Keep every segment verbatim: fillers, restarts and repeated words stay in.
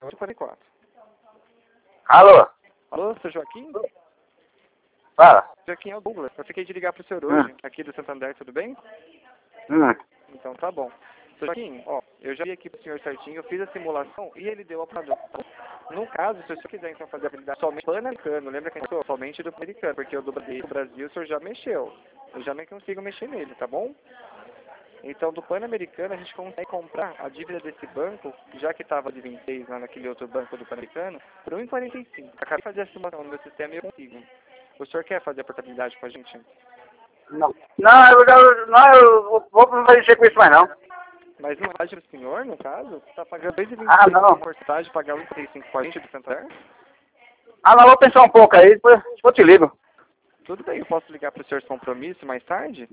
quarenta e quatro. Alô? Alô, seu Joaquim? Fala. Joaquim é o Douglas. Eu fiquei de ligar pro senhor hoje, Hum. aqui do Santander, tudo bem? Hum. Então tá bom. Seu Joaquim, ó, eu já vi aqui pro senhor certinho, eu fiz a simulação e ele deu a padrão. No caso, se o senhor quiser então fazer a habilidade somente do pan-americano, lembra que a gente falou somente do pan-americano, porque o do Brasil o senhor já mexeu. Eu já nem consigo mexer nele, tá bom? Então, do Pan-Americano, a gente consegue comprar a dívida desse banco, já que estava de vinte e seis lá naquele outro banco do Pan-Americano, por um vírgula quarenta e cinco. Acabei de fazer a simulação no meu sistema e eu consigo. O senhor quer fazer a portabilidade com a gente? Não. Não, eu, eu, não, eu vou não mexer com isso mais não. Mas não é o senhor, no caso? Você está pagando dois vírgula vinte e seis Ah, não. de porcentagem, pagar um vírgula quarenta e cinco com a gente do Santander? Ah, não, vou pensar um pouco aí, depois eu te ligo. Tudo bem, eu posso ligar para o senhor compromisso mais tarde?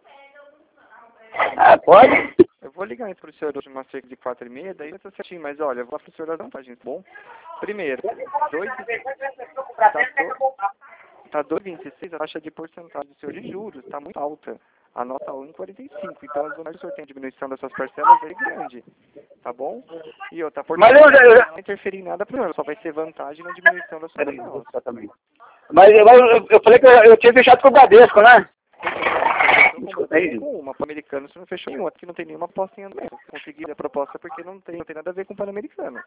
Ah, pode? Eu vou ligar para o senhor hoje umas cerca de quatro e meia, daí tá certinho, mas olha, eu vou para o senhor as vantagens, tá bom? Primeiro, dois, tá, tá dois vírgula vinte e seis, a taxa de porcentagem do senhor de juros está muito alta. A nota um vírgula quarenta e cinco, então as vantagens do senhor tem a diminuição das suas parcelas é grande, tá bom? E outra, a porcentagem Mas eu já... não vai interferir em nada para o senhor, só vai ser vantagem na diminuição das suas parcelas. Exatamente. Mas eu, eu, eu falei que eu, eu tinha fechado com o Bradesco, né? Com uma Pan-Americano, você não fechou nenhuma, que não tem nenhuma aposta em andamento. Consegui a proposta porque não tem, não tem nada a ver com o Pan-Americano.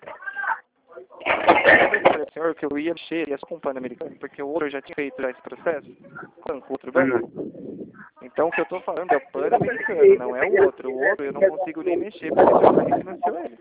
Eu falei, senhor, que eu ia mexer ia só com o Pan-Americano, porque o outro já tinha feito já esse processo com o outro banco. Então o que eu estou falando é o Pan-Americano, não é o outro. O outro eu não consigo nem mexer porque o senhor já refinanciou ele.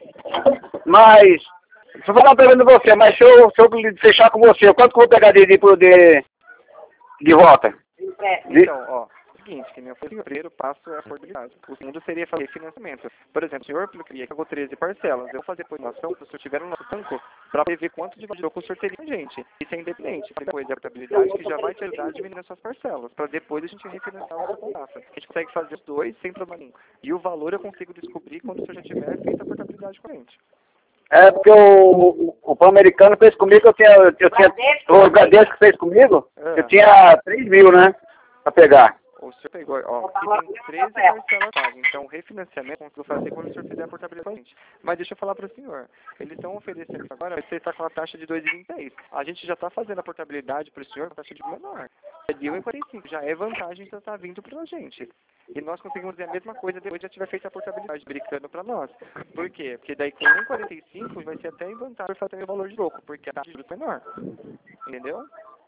Mas, se eu fazer uma pergunta pra você, mas se eu, se eu fechar com você, quanto que eu vou pegar de, de, de, de volta? Então, ó, seguinte, que nem eu falei, o primeiro passo é a portabilidade. O segundo seria fazer financiamento. Por exemplo, o senhor queria que pagou treze parcelas. Eu vou fazer por ação, se o senhor tiver no nosso banco, para ver quanto de valor que o senhor teria com a gente. Isso é independente. Depois da portabilidade, que já vai te ajudar a diminuir as suas parcelas, para depois a gente refinanciar o seu contrato. A gente consegue fazer os dois sem problema nenhum. E o valor eu consigo descobrir quando o senhor já tiver feito a portabilidade com a gente. É, porque o, o, o Pan-Americano fez comigo, eu tinha, eu tinha, o Bradesco fez comigo, É. eu tinha três mil, né, pra pegar. O senhor pegou, ó, aqui tem treze parcelas pagas, então o refinanciamento eu consigo fazer quando o senhor fizer a portabilidade com a gente. Mas deixa eu falar para o senhor, eles estão oferecendo agora, você está com a taxa de dois vírgula vinte e seis. A gente já está fazendo a portabilidade para o senhor com a taxa de menor. É de um vírgula quarenta e cinco, já é vantagem que está vindo para a gente. E nós conseguimos fazer a mesma coisa depois de já tiver feito a portabilidade, brincando para nós. Por quê? Porque daí com um vírgula quarenta e cinco vai ser até em vantagem para fazer o valor de louco, porque a taxa de juros é menor. Entendeu?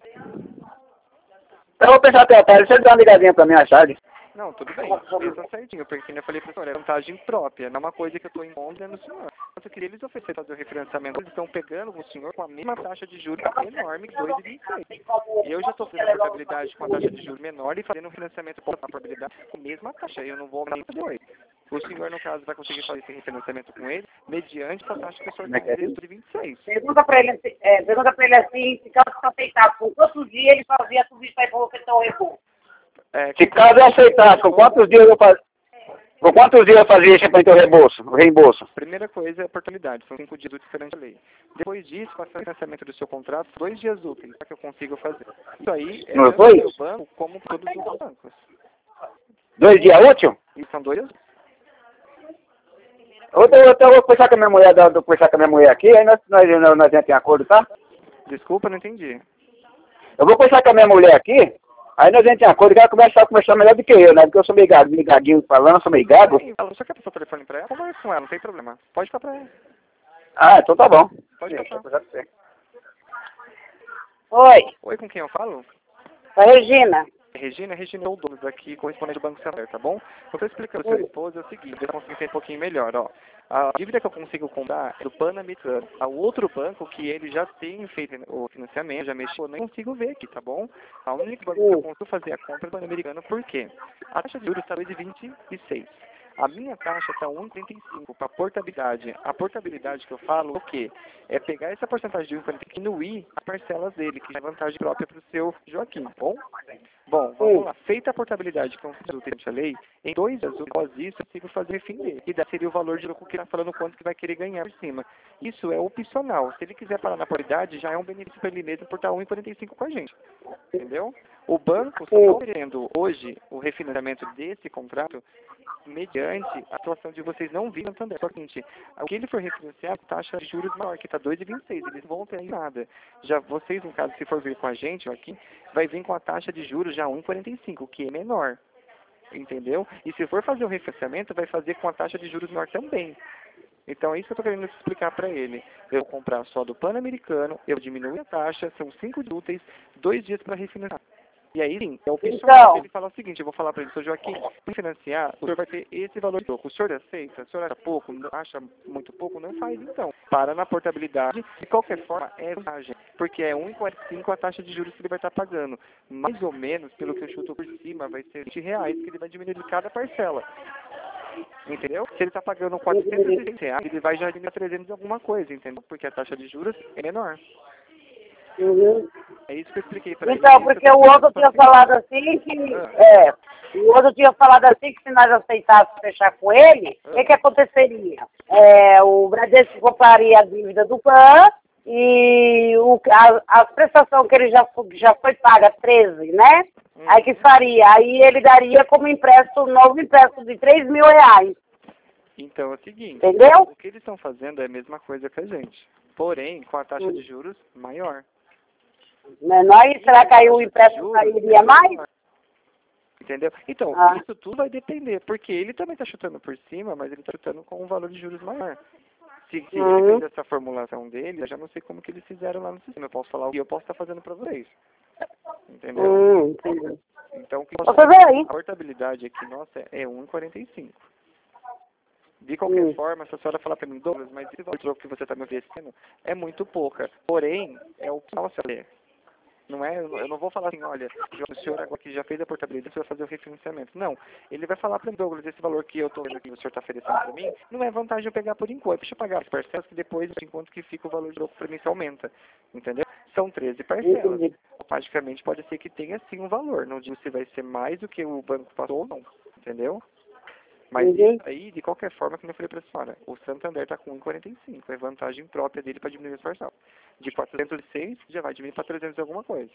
Então eu vou pensar até a tarde, você dá uma ligadinha pra mim à tarde. Não, tudo bem, pensa certinho, porque como eu falei para o senhor, é vantagem própria, não é uma coisa que eu estou impondo no senhor. Eu queria eles oferecer fazer o refinanciamento, eles estão pegando o senhor com a mesma taxa de juros enorme, dois vírgula vinte e seis. E eu já estou fazendo a portabilidade com a taxa de juros menor e fazendo um financiamento com a portabilidade com a mesma taxa, eu não vou nem dois. O senhor, no caso, vai conseguir fazer esse refinanciamento com ele, mediante essa taxa que o senhor tem de vinte e seis. Pergunta para ele, é, pergunta para ele assim, se caso você aceitasse, com quantos dias ele fazia tudo isso aí para você ter o recurso? É, Se caso eu aceitasse, com quantos dias eu fazia? Com quantos dias eu fazia isso para ter o reembolso? O reembolso? Primeira coisa é a oportunidade, são cinco dias úteis perante a lei. Depois disso, com o financiamento do seu contrato, dois dias úteis, para que eu consigo fazer. Isso aí é Nos tanto o dois? meu banco como todos os outros bancos. Dois dias úteis? E são dois dias. Outra, outra, eu vou conversar com a minha mulher, da- vou conversar com a minha mulher aqui, aí nós, nós, nós, nós entramos em acordo, tá? Desculpa, não entendi. Eu vou conversar com a minha mulher aqui, aí nós entramos em acordo, que ela começa a conversar melhor do que eu, né? Porque eu sou meio gago, meio gaguinho falando, sou meio gago. Sim, ela só quer passar o telefone para ela, conversa com ela, não tem problema. Pode ficar para ela. Ah, então tá bom. Pode passar. Oi, Oi, com quem eu falo? a Regina. Regina, Regina é o dono daqui, correspondente do Banco Santander, tá bom? Eu estou explicando para sua esposa é o seguinte, eu consigo entender um pouquinho melhor, ó. A dívida que eu consigo comprar é do Pan-Americano. A outro banco que ele já tem feito o financiamento, já mexeu, eu nem consigo ver aqui, tá bom? A única banco que eu consigo fazer a compra é do Pan-Americano, por quê? A taxa de juros está dois vírgula vinte e seis. A minha taxa está um vírgula trinta e cinco para portabilidade. A portabilidade que eu falo, o quê? É pegar essa porcentagem de um vírgula quarenta e diminuir as parcelas dele, que é vantagem própria para o seu Joaquim, tá bom? Bom, vamos lá. Feita a portabilidade que eu fiz durante a lei, em dois dias após isso, eu consigo fazer fim dele. E daí seria o valor de lucro que ele está falando quanto que vai querer ganhar por cima. Isso é opcional. Se ele quiser parar na paridade, já é um benefício para ele mesmo por estar um vírgula quarenta e cinco com a gente. Entendeu? O banco só está oferecendo hoje o refinanciamento desse contrato mediante a atuação de vocês não virem Santander. Só que, gente, o que ele for refinanciar, taxa de juros maior, que está dois vírgula vinte e seis, eles não vão ter nada. Já vocês, no caso, se for vir com a gente aqui, vai vir com a taxa de juros já um vírgula quarenta e cinco, que é menor. Entendeu? E se for fazer o refinanciamento, vai fazer com a taxa de juros menor também. Então é isso que eu estou querendo explicar para ele. Eu vou comprar só do Pan-Americano, eu diminuo a taxa, são cinco dias úteis, dois dias para refinanciar. E aí sim, é o opcional dele falar o seguinte, eu vou falar para ele, seu Joaquim, para financiar, o senhor vai ter esse valor de troco. O senhor aceita? O senhor acha pouco? Acha muito pouco? Não faz então. Para na portabilidade, de qualquer forma, é vantagem. Porque é um vírgula quarenta e cinco a taxa de juros que ele vai estar pagando. Mais ou menos, pelo que eu chuto por cima, vai ser vinte reais que ele vai diminuir de cada parcela. Entendeu? Se ele está pagando quatrocentos e seis reais, ele vai já diminuir a trezentos alguma coisa, entendeu? Porque a taxa de juros é menor. Uhum. É isso que eu expliquei para ele. Então, porque o outro tinha falado assim que... É, o outro tinha falado assim que se nós aceitássemos fechar com ele, o que, que aconteceria? É, o Bradesco compraria a dívida do P A N e o, a, a prestação que ele já, já foi paga, treze, né? Hum. Aí que faria? Aí ele daria como empréstimo, um novo empréstimo de três mil reais. Então é o seguinte, entendeu? O que eles estão fazendo é a mesma coisa que a gente, porém com a taxa hum. de juros maior. Menor, e será que aí o empréstimo sairia mais? Entendeu? Então, ah. isso tudo vai depender, porque ele também está chutando por cima, mas ele está chutando com um valor de juros maior. Se, se uhum. ele fez essa formulação dele, eu já não sei como que eles fizeram lá no sistema. Eu posso falar o que eu posso estar fazendo para vocês. Entendeu? Hum, entendi. Então, o que nós aí. A portabilidade aqui nossa é um vírgula quarenta e cinco. De qualquer hum. forma, se a senhora falar para mim, Douglas, mas esse valor que você está me oferecendo é muito pouca. Porém, é o que nossa ler. Não é, eu não vou falar assim, olha, o senhor agora que já fez a portabilidade, você vai fazer o refinanciamento. Não, ele vai falar para mim, Douglas, esse valor que eu estou vendo que o senhor está oferecendo para mim, não é vantagem eu pegar por enquanto. Deixa eu pagar as parcelas que depois, enquanto que fica o valor de troco para mim, se aumenta. Entendeu? São treze parcelas. Praticamente pode ser que tenha sim um valor. Não digo se vai ser mais do que o banco passou ou não. Entendeu? Mas uhum. isso aí, de qualquer forma, como eu falei para a senhora, o Santander está com um vírgula quarenta e cinco. É vantagem própria dele para diminuir as parcelas. De quatrocentos e seis, já vai diminuir para trezentos e alguma coisa.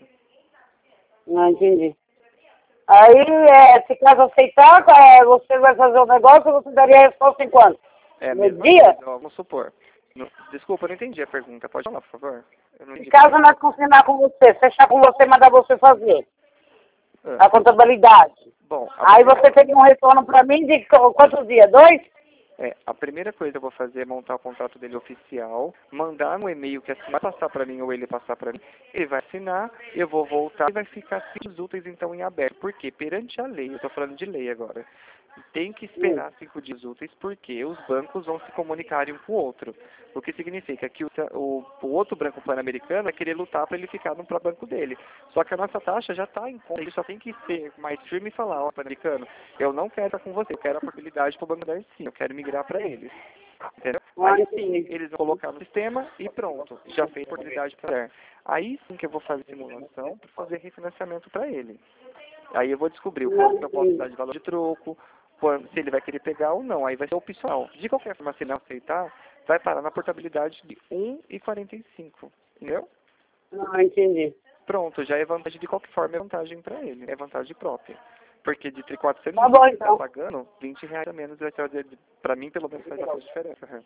Não entendi. Aí, é, se caso aceitar, é, você vai fazer o negócio, você daria a resposta em quanto? É, no mesmo dia? Coisa, vamos supor. No, desculpa, eu não entendi a pergunta. Pode falar, por favor? Eu não se caso nós confirmar com você, fechar com você, mandar você fazer ah. a contabilidade. Bom, aí primeira... você tem um retorno para mim de quantos dias? Dois? É, a primeira coisa que eu vou fazer é montar o contrato dele oficial, mandar no e-mail que assim vai passar para mim ou ele passar para mim, ele vai assinar, eu vou voltar e vai ficar cinco úteis então em aberto. Por quê? Perante a lei, eu estou falando de lei agora, tem que esperar cinco dias úteis porque os bancos vão se comunicarem um com o outro. O que significa que o, o, o outro banco pan-americano vai querer lutar para ele ficar no próprio banco dele. Só que a nossa taxa já está em conta, ele só tem que ser mais firme e falar, ó, pan-americano, eu não quero estar com você, eu quero a possibilidade para o banco dar sim, eu quero migrar para eles. Entendeu? Aí sim, eles vão colocar no sistema e pronto, já fez a oportunidade para ele. Aí sim que eu vou fazer simulação para fazer refinanciamento para ele. Aí eu vou descobrir o quanto eu posso dar de valor de troco, se ele vai querer pegar ou não, aí vai ser opcional. De qualquer forma, se ele não aceitar, vai parar na portabilidade de um vírgula quarenta e cinco, entendeu? Não, entendi. Pronto, já é vantagem de qualquer forma, é vantagem para ele, é vantagem própria. Porque de quatrocentos tá bom, ele então. tá pagando, vinte reais a menos, vai fazer, para mim pelo menos faz a diferença. Uhum.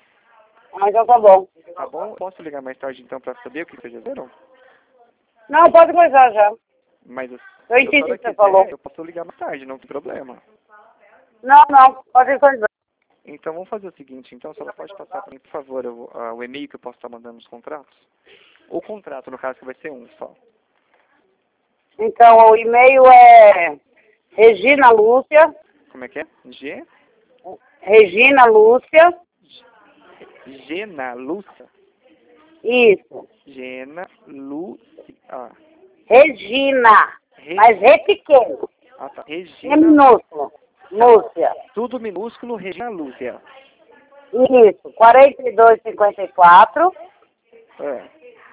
Ah, então tá bom. Tá bom? Posso ligar mais tarde então para saber o que vocês viram? Não, pode coisar já. Mas eu entendi o que você quiser, falou. Eu posso ligar mais tarde, não tem problema. Não, não, pode coisar. Então vamos fazer o seguinte, então, se ela pode passar para mim, por favor, o, a, o e-mail que eu posso estar mandando os contratos? O contrato, no caso, que vai ser um só. Então, o e-mail é Regina Lúcia. Como é que é? G? Regina Lúcia. Gena Lúcia? Isso. Gena Lúcia. Ah. Regina. Reg... Mas Ré pequeno. Ah, tá. Regina. É minúsculo. Lúcia. Tudo minúsculo, Regina Lúcia. Isso. quarenta e dois cinquenta e quatro. É.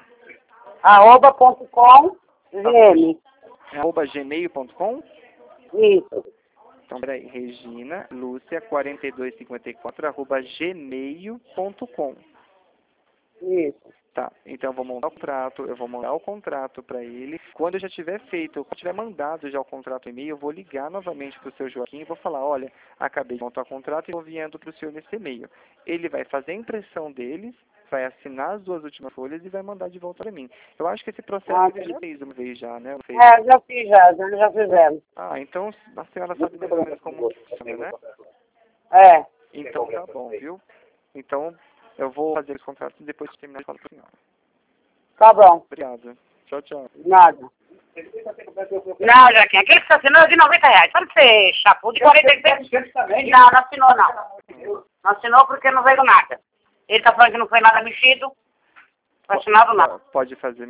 Arroba ponto com. Gm. Arroba gmail ponto com? Isso. Então, peraí. Regina Lúcia quarenta e dois cinquenta e quatro arroba gmail ponto com. Isso. Tá, então eu vou montar o contrato, eu vou mandar o contrato para ele. Quando eu já tiver feito, quando eu tiver mandado já o contrato e-mail, eu vou ligar novamente para o seu Joaquim e vou falar, olha, acabei de montar o contrato e estou enviando para o senhor nesse e-mail. Ele vai fazer a impressão deles, vai assinar as duas últimas folhas e vai mandar de volta para mim. Eu acho que esse processo Ah, ele já fez uma vez já, né? Fez. É, já fiz já, já, já fizemos. Ah, então a senhora sabe mais ou menos como funciona, né? É. Então tá bom, viu? Então eu vou fazer os contratos e depois de terminar eu falo para a senhora. Tá bom. Obrigado. Tchau, tchau. Nada. Não, Joaquim, aquele que você assinou é de noventa reais. Pode ser chapu de quarenta e seis. Não, não assinou não. Não assinou porque não veio nada. Ele tá falando que não foi nada mexido. Não foi assinado nada. Pode fazer